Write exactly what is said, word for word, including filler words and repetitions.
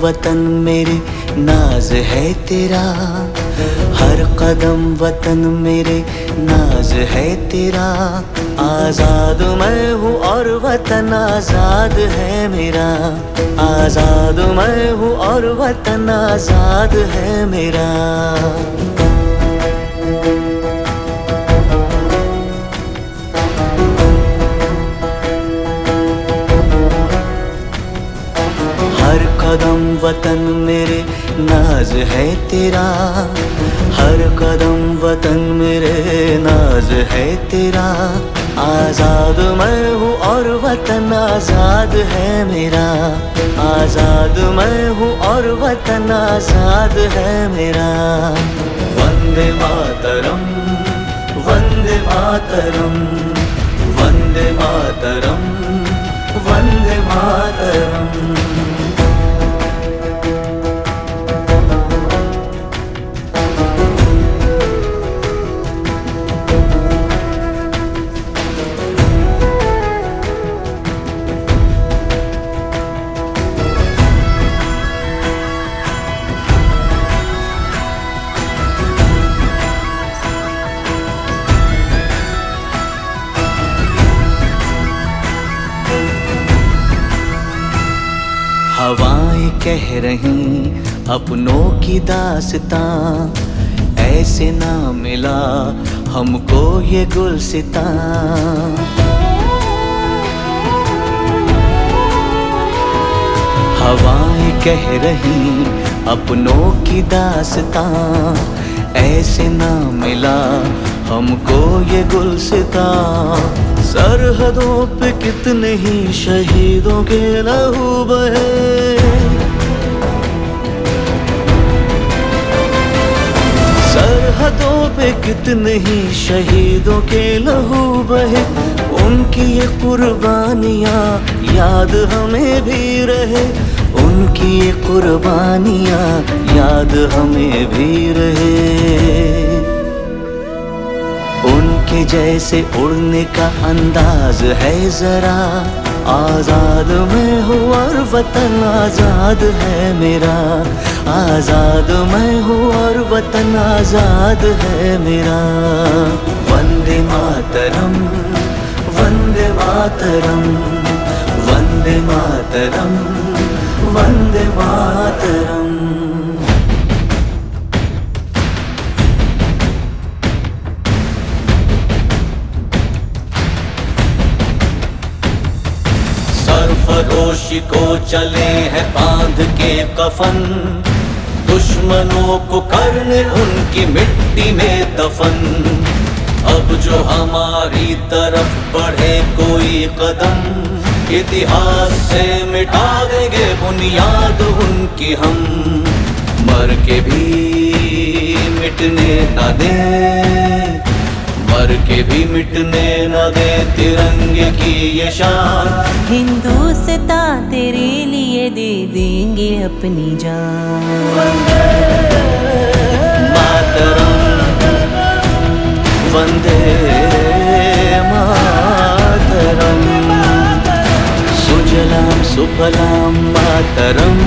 वतन मेरे नाज है तेरा, हर कदम वतन मेरे नाज है तेरा। आजाद मैं हूँ और वतन आजाद है मेरा, आजाद मैं हूँ और वतन आजाद है मेरा। हर कदम वतन मेरे नाज है तेरा, हर कदम वतन मेरे नाज है तेरा। आजाद मैं हूँ और वतन आजाद है मेरा, आजाद मैं हूँ और वतन आजाद है मेरा। वंदे मातरम, वंदे मातरम, वंदे मातरम, वंदे मातरम। हवाएं कह रही अपनों की दास्तां, ऐसे ना मिला हमको ये गुलसितां। हवाएं कह रही अपनों की दास्तां, ऐसे ना मिला हमको ये गुलसितां। सरहदों पे कितने ही शहीदों के लहू बहे, सरहदों पे कितने ही शहीदों के लहू बहे। उनकी ये कुर्बानियाँ याद हमें भी रहे, उनकी ये कुर्बानियाँ याद हमें भी रहे। उनके जैसे उड़ने का अंदाज है जरा, आजाद मैं हूँ और वतन आजाद है मेरा, आजाद मैं हूँ और वतन आजाद है मेरा। वंदे मातरम, वंदे मातरम, वंदे मातरम, वंदे मातरम। सरफरोशी को चले हैं बांध के कफन, दुश्मनों को करने उनकी मिट्टी में दफन। अब जो हमारी तरफ बढ़े कोई कदम, इतिहास से मिटा देंगे बुनियाद उनकी हम। मर के भी मिटने न दे, मर के भी मिटने न दे तिरंगे की ये शान। हिंदुस्तान तेरे लिए दे देंगे अपनी जान। वंदे मातरम, वंदे मातरम, सुजलाम सुफलाम मातरम,